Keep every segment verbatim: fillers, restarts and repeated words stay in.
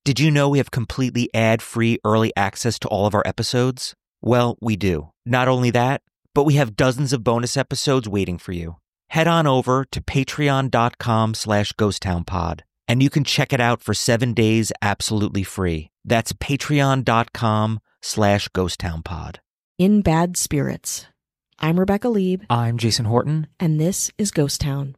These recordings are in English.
Did you know we have completely ad-free early access to all of our episodes? Well, we do. Not only that, but we have dozens of bonus episodes waiting for you. Head on over to patreon.com slash ghosttownpod, and you can check it out for seven days absolutely free. That's patreon.com slash ghosttownpod. In Bad Spirits. I'm Rebecca Lieb. I'm Jason Horton. And this is Ghost Town.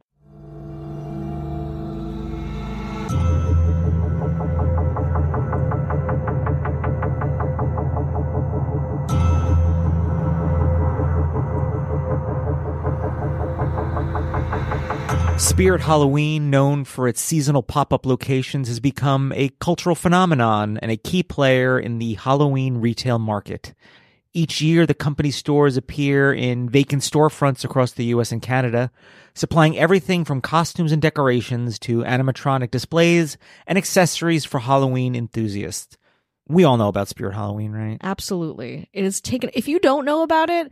Spirit Halloween, known for its seasonal pop-up locations, has become a cultural phenomenon and a key player in the Halloween retail market. Each year, the company's stores appear in vacant storefronts across the U S and Canada, supplying everything from costumes and decorations to animatronic displays and accessories for Halloween enthusiasts. We all know about Spirit Halloween, right? Absolutely. It is taken. If you don't know about it,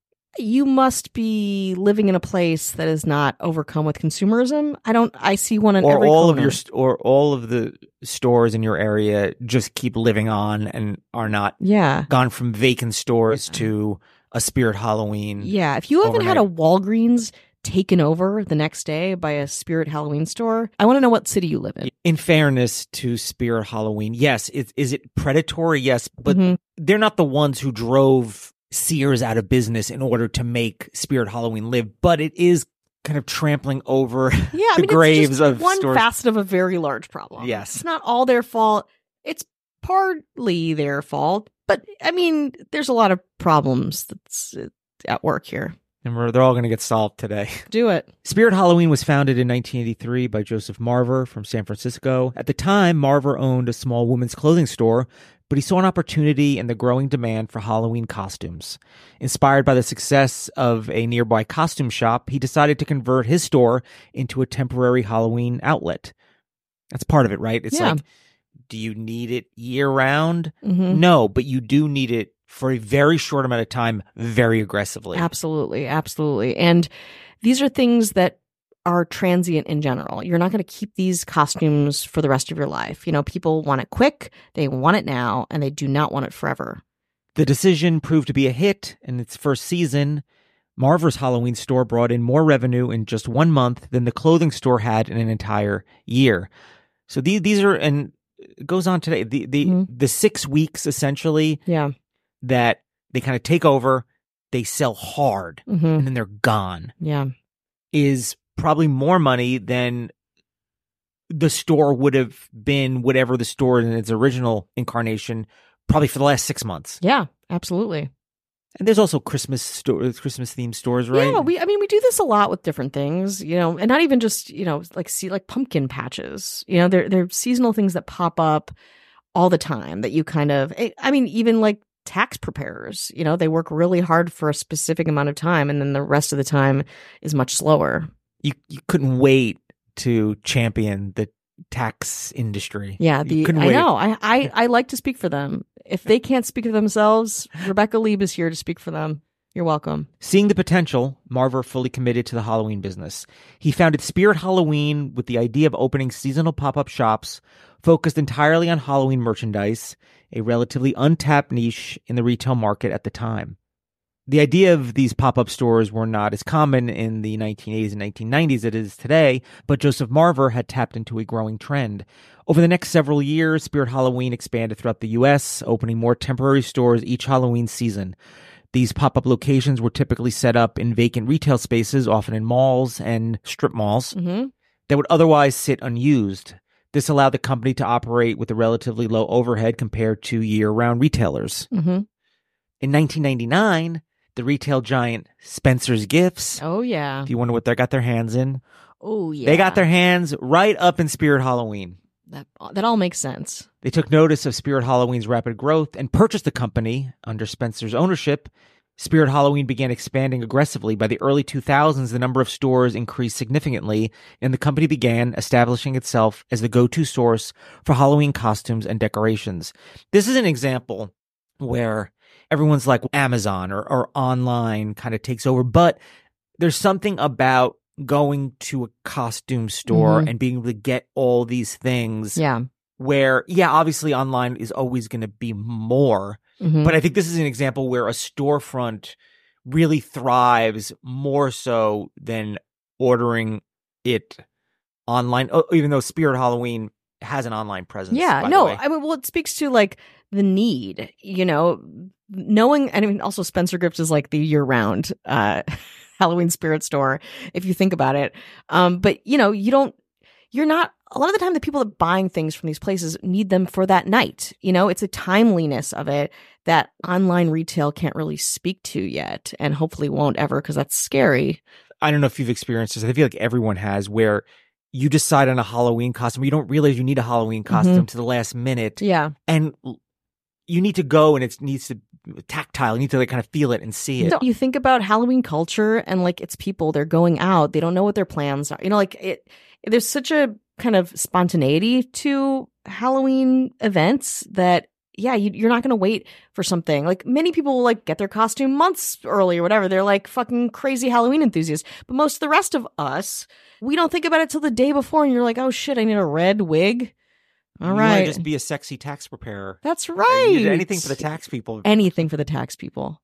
you must be living in a place that is not overcome with consumerism. I don't. I see one in or every all corner. of your st- or all of the stores in your area just keep living on and are not yeah gone from vacant stores to a Spirit Halloween. Yeah, if you haven't overnight. had a Walgreens taken over the next day by a Spirit Halloween store, I want to know what city you live in. In fairness to Spirit Halloween, yes, it, is it predatory? Yes, but Mhm. they're not the ones who drove Sears out of business in order to make Spirit Halloween live, but it is kind of trampling over Yeah, I the mean, graves it's just of one stores. facet of a very large problem. Yes. It's not all their fault. It's partly their fault, but I mean, there's a lot of problems that's uh, at work here. And we're, they're all going to get solved today. Do it. Spirit Halloween was founded in nineteen eighty-three by Joseph Marver from San Francisco. At the time, Marver owned a small women's clothing store, but he saw an opportunity in the growing demand for Halloween costumes. Inspired by the success of a nearby costume shop, he decided to convert his store into a temporary Halloween outlet. That's part of it, right? It's Yeah. like, do you need it year-round? Mhm. No, but you do need it for a very short amount of time, very aggressively. Absolutely. Absolutely. And these are things that are transient in general. You're not going to keep these costumes for the rest of your life. You know, people want it quick, they want it now, and they do not want it forever. The decision proved to be a hit. In its first season, Marver's Halloween store brought in more revenue in just one month than the clothing store had in an entire year. So these these are, and it goes on today, the the, Mm-hmm. the six weeks essentially Yeah. that they kind of take over, they sell hard, Mm-hmm. and then they're gone, Yeah. is probably more money than the store would have been, whatever the store in its original incarnation, probably for the last six months. Yeah. Absolutely. And there's also Christmas sto- Christmas themed stores, right? Yeah, we I mean we do this a lot with different things, you know, and not even just, you know, like see like pumpkin patches. You know, they're they're seasonal things that pop up all the time that you kind of I mean even like tax preparers, you know, they work really hard for a specific amount of time and then the rest of the time is much slower. You you couldn't wait to champion the tax industry. Yeah, You the couldn't I wait. know. I, I I like to speak for them. If they can't speak for themselves, Rebecca Lieb is here to speak for them. You're welcome. Seeing the potential, Marver fully committed to the Halloween business. He founded Spirit Halloween with the idea of opening seasonal pop-up shops focused entirely on Halloween merchandise, a relatively untapped niche in the retail market at the time. The idea of these pop-up stores were not as common in the nineteen eighties and nineteen nineties as it is today, but Joseph Marver had tapped into a growing trend. Over the next several years, Spirit Halloween expanded throughout the U S, opening more temporary stores each Halloween season. These pop-up locations were typically set up in vacant retail spaces, often in malls and strip malls, Mm-hmm. that would otherwise sit unused. This allowed the company to operate with a relatively low overhead compared to year-round retailers. Mm-hmm. In nineteen ninety-nine, the retail giant Spencer's Gifts, Oh yeah. if you wonder what they got their hands in, Oh yeah. they got their hands right up in Spirit Halloween. That that all makes sense. They took notice of Spirit Halloween's rapid growth and purchased the company under Spencer's ownership. Spirit Halloween began expanding aggressively. By the early two thousands, the number of stores increased significantly, and the company began establishing itself as the go-to source for Halloween costumes and decorations. This is an example where everyone's like Amazon or, or online kind of takes over, but there's something about going to a costume store Mhm. and being able to get all these things Yeah. where, yeah, obviously online is always going to be more. Mhm. But I think this is an example where a storefront really thrives more so than ordering it online, oh, even though Spirit Halloween has an online presence. Yeah, by no, the way. I mean, well, it speaks to like the need, you know, knowing, and I mean, also Spencer Gifts is like the year round uh, Halloween spirit store, if you think about it. Um, but, you know, you don't, you're not, a lot of the time the people that are buying things from these places need them for that night. You know, it's a timeliness of it that online retail can't really speak to yet, and hopefully won't ever, because that's scary. I don't know if you've experienced this. I feel like everyone has, where you decide on a Halloween costume. You don't realize you need a Halloween costume Mm-hmm. to the last minute. Yeah. And you need to go, and it needs to tactile. You need to like kind of feel it and see it. So you think about Halloween culture and like it's people, they're going out, they don't know what their plans are. You know, like it, there's such a kind of spontaneity to Halloween events that, yeah, you, you're not going to wait for something. Like many people will like get their costume months early or whatever. They're like fucking crazy Halloween enthusiasts. But most of the rest of us, we don't think about it till the day before, and you're like, oh shit, I need a red wig. All you right. want to just be a sexy tax preparer. That's right. You need anything for the tax people. Anything for the tax people.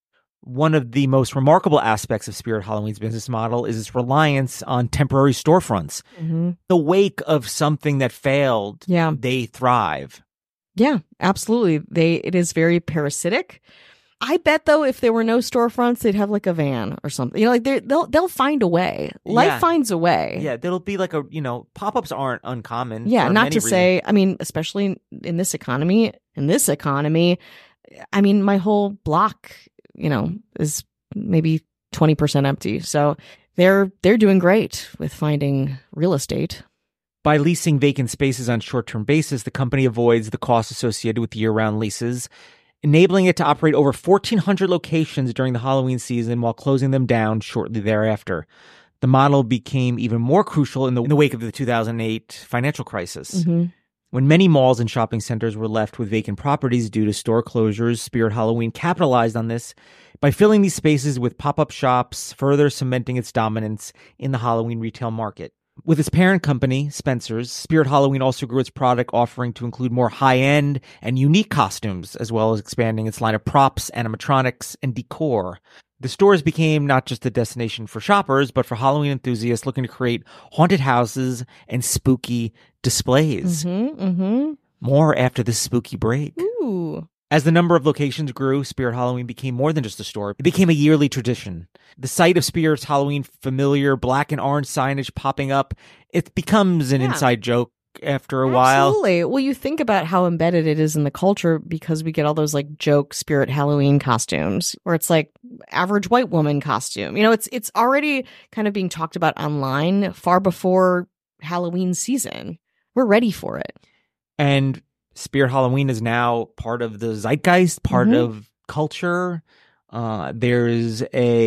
One of the most remarkable aspects of Spirit Halloween's business model is its reliance on temporary storefronts. Mm-hmm. In the wake of something that failed, Yeah. they thrive. Yeah, absolutely. They it is very parasitic. I bet though, if there were no storefronts, they'd have like a van or something. You know, like they they'll they'll find a way. Life Yeah. finds a way. Yeah, there'll be like a, you know, pop-ups aren't uncommon. Yeah, for not many to reasons. say, I mean, especially in, in this economy, in this economy, I mean, my whole block, you know, is maybe twenty percent empty. So they're they're doing great with finding real estate. By leasing vacant spaces on short-term basis, the company avoids the costs associated with year-round leases, enabling it to operate over fourteen hundred locations during the Halloween season while closing them down shortly thereafter. The model became even more crucial in the, in the wake of the two thousand eight financial crisis. Mm-hmm. When many malls and shopping centers were left with vacant properties due to store closures, Spirit Halloween capitalized on this by filling these spaces with pop-up shops, further cementing its dominance in the Halloween retail market. With its parent company, Spencer's, Spirit Halloween also grew its product offering to include more high-end and unique costumes, as well as expanding its line of props, animatronics, and decor. The stores became not just a destination for shoppers, but for Halloween enthusiasts looking to create haunted houses and spooky displays. Mm-hmm, mm-hmm. More after this spooky break. Ooh. As the number of locations grew, Spirit Halloween became more than just a store. It became a yearly tradition. The sight of Spirit's Halloween familiar black and orange signage popping up, it becomes an Yeah. inside joke after a while. Absolutely. Well, you think about how embedded it is in the culture because we get all those like joke Spirit Halloween costumes where it's like average white woman costume. You know, it's it's already kind of being talked about online far before Halloween season. We're ready for it. And Spirit Halloween is now part of the zeitgeist, part Mhm. of culture. Uh, there's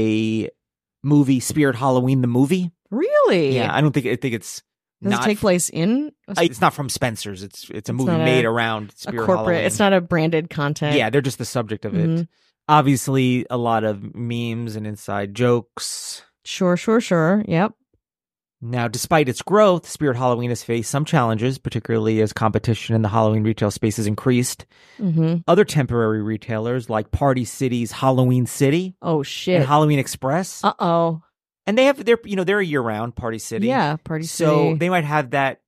a movie, Spirit Halloween, the movie. Really? Yeah, I don't think I think it's Does not. it take place in a, I- it's not from Spencer's. It's it's a It's movie not a- made around a Spirit corporate? Halloween. It's not a branded content. Yeah, they're just the subject of it. Mhm. Obviously, a lot of memes and inside jokes. Sure, sure, sure. Yep. Now, despite its growth, Spirit Halloween has faced some challenges, particularly as competition in the Halloween retail space has increased. Mm-hmm. Other temporary retailers like Party City's Halloween City Oh and shit. Halloween Express, Uh oh. and they have they're you know they're a year-round Party City. Yeah. Party So City. they might have that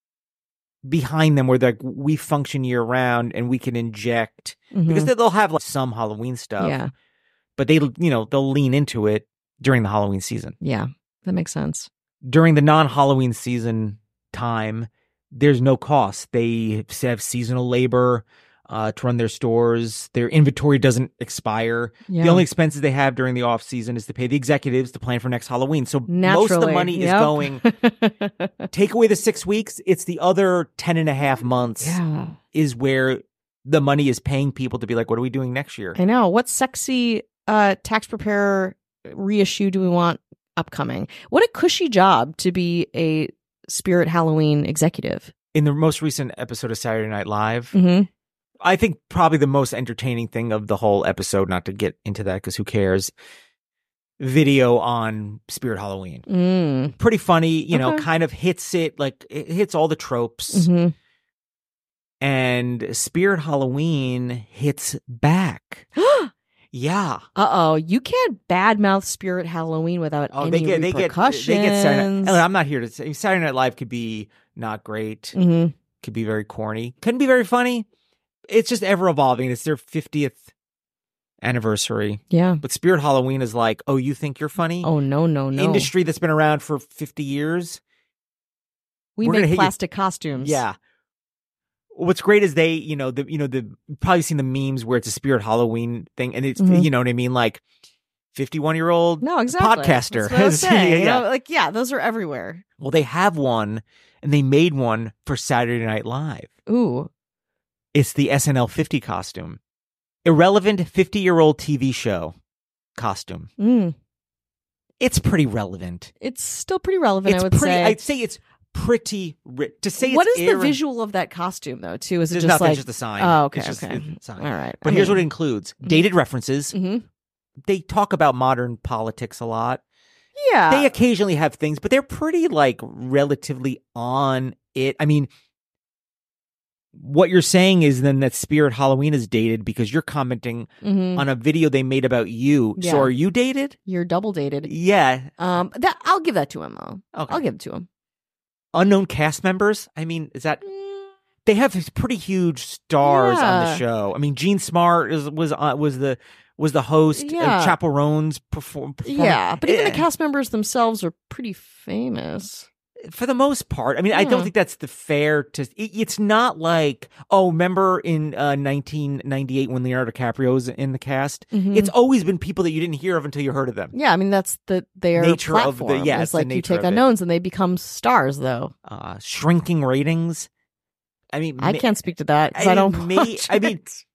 behind them where they're like, we function year-round and we can inject Mhm. because they'll have like some Halloween stuff. Yeah. But they you know they'll lean into it during the Halloween season. Yeah. That makes sense. During the non-Halloween season time, there's no cost. They have seasonal labor uh, to run their stores. Their inventory doesn't expire. Yeah. The only expenses they have during the off season is to pay the executives to plan for next Halloween. So most of the Naturally. money Yep. is going, take away the six weeks, it's the other ten and a half months Yeah. is where the money is paying people to be like, what are we doing next year? I know. What sexy uh, tax preparer reissue do we want upcoming? What a cushy job to be a Spirit Halloween executive. In the most recent episode of Saturday Night Live, Mm-hmm. I think probably the most entertaining thing of the whole episode, not to get into that because who cares, video on Spirit Halloween. Mm. Pretty funny, you know, Okay. kind of hits it, like it hits all the tropes. Mm-hmm. and Spirit Halloween hits back. Yeah. Uh-oh. You can't badmouth Spirit Halloween without Oh, any they get, they get, repercussions. they get Saturday Night. And I'm not here to say Saturday Night Live could be not great. Mm-hmm. Could be very corny. Couldn't be very funny. It's just ever evolving. It's their fiftieth anniversary. Yeah. But Spirit Halloween is like, oh, you think you're funny? Oh, no, no, no. Industry that's been around for fifty years. We We're gonna make hit you- plastic costumes. Yeah. What's great is they, you know, the, you know, the, you've probably seen the memes where it's a Spirit Halloween thing. And it's, Mhm. you know what I mean? Like fifty-one year old No, exactly. podcaster. That's what I was saying. Yeah, You yeah. know, like, yeah, those are everywhere. Well, they have one and they made one for Saturday Night Live. Ooh. It's the S N L fifty costume. Irrelevant fifty-year-old T V show costume. Mm. It's pretty relevant. It's still pretty relevant, It's I would pretty, say. I'd say it's pretty ri- to say. What it's is the irre- visual of that costume, though? Too is it There's just nothing, like it's just a sign. Oh, okay, It's just okay, a sign. all right. But I here's mean- what it includes: dated references. Mhm. They talk about modern politics a lot. Yeah, They occasionally have things, but they're pretty like relatively on it. I mean, what you're saying is then that Spirit Halloween is dated because you're commenting Mhm. on a video they made about you. Yeah. So are you dated? You're double dated. Yeah. Um, that I'll give that to him though. Okay. I'll give it to him. Unknown cast members. I mean, is that they have these pretty huge stars on the Yeah. show. I mean, Gene Smart is, was uh, was the was the host. Yeah. Uh, Chappell Roan's perform. perform- Yeah, but even the Eh, cast members themselves are pretty famous. for the most part. I mean, I don't Yeah. think that's the fair to. It, it's not like oh, remember in uh, nineteen ninety-eight when Leonardo DiCaprio was in the cast. Mhm. It's always been people that you didn't hear of until you heard of them. Yeah, I mean that's the their Nature of the- platform. yeah, it's it's the like you nature take of it. unknowns and they become stars. Though Uh, shrinking ratings. I mean, I ma- can't speak to that 'cause I I, don't. mean, may- watch I mean, it.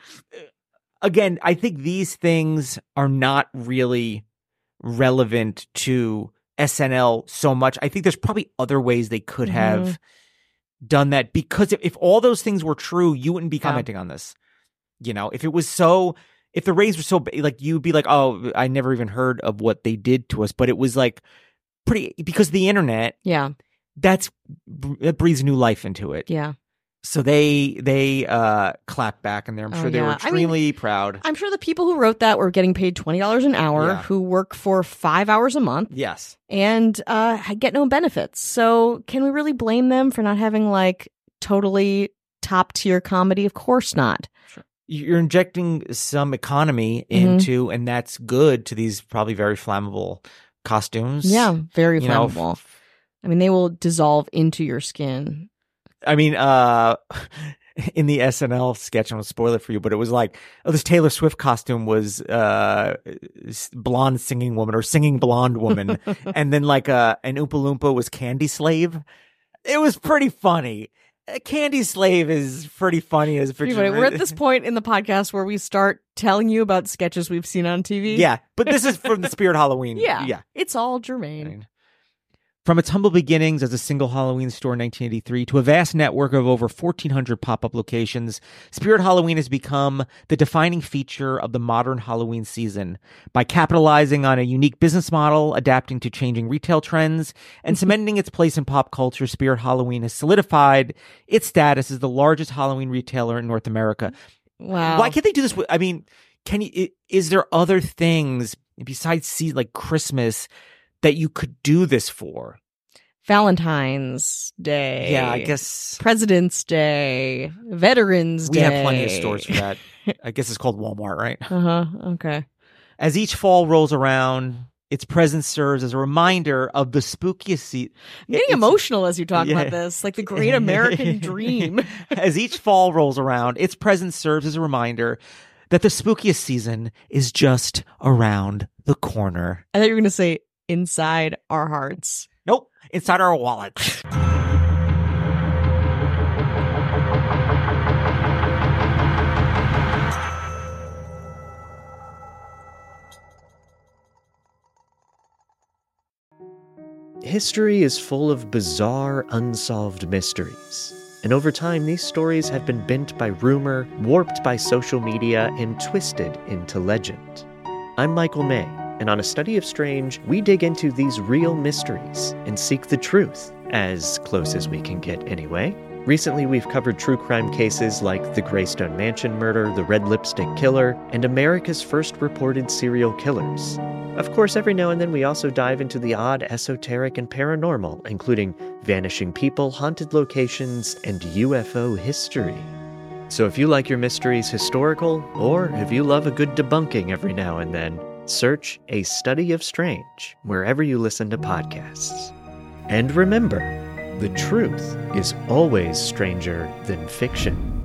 again, I think these things are not really relevant to S N L so much. I think there's probably other ways they could Mhm. have done that because if, if all those things were true, you wouldn't be Yeah. commenting on this. You know, if it was so, if the ratings were so ba- like, you'd be like, oh, I never even heard of what they did to us. But it was like pretty, because the internet, yeah, that's, that breathes new life into it. yeah. So they they uh clapped back in there. I'm Oh, sure they were yeah. I mean, extremely proud. I'm sure the people who wrote that were getting paid twenty dollars an hour, Yeah. who work for five hours a month Yes. and uh, get no benefits. So can we really blame them for not having like totally top tier comedy? Of course not. You're injecting some economy Mm-hmm. into, and that's good to these probably very flammable costumes. Yeah, very You know, flammable. I mean, they will dissolve into your skin. I mean, uh, in the S N L sketch, I'm going to spoil it for you, but it was like, oh, this Taylor Swift costume was uh, blonde singing woman or singing blonde woman. And then like uh, an Oompa Loompa was Candy Slave. It was pretty funny. Uh, Candy Slave is pretty funny as a Pretty picture. funny. We're at this point in the podcast where we start telling you about sketches we've seen on T V. Yeah, but this is from the Spirit Halloween. Yeah. Yeah. It's all germane. From its humble beginnings as a single Halloween store in nineteen eighty-three to a vast network of over fourteen hundred pop-up locations, Spirit Halloween has become the defining feature of the modern Halloween season. By capitalizing on a unique business model, adapting to changing retail trends, and cementing its place in pop culture, Spirit Halloween has solidified its status as the largest Halloween retailer in North America. Wow. Why can't they do this? with- I mean, can you? i- Is there other things besides see like Christmas that you could do this for? Valentine's Day. Yeah, I guess President's Day. Veterans we Day. have plenty of stores for that. I guess it's called Walmart, right? Uh huh. Okay. As each fall rolls around, its presence serves as a reminder of the spookiest season. I'm getting emotional as you talk yeah. about this, like the great American dream. As each fall rolls around, its presence serves as a reminder that the spookiest season is just around the corner. I thought you were going to say inside our hearts. Nope, inside our wallets. History is full of bizarre, unsolved mysteries. And over time, these stories have been bent by rumor, warped by social media, and twisted into legend. I'm Michael May, and on A Study of Strange, we dig into these real mysteries and seek the truth, as close as we can get anyway. Recently, we've covered true crime cases like the Greystone Mansion murder, the Red Lipstick Killer, and America's first reported serial killers. Of course, every now and then we also dive into the odd, esoteric, and paranormal, including vanishing people, haunted locations, and U F O history. So if you like your mysteries historical, or if you love a good debunking every now and then, search A Study of Strange wherever you listen to podcasts. And remember, the truth is always stranger than fiction.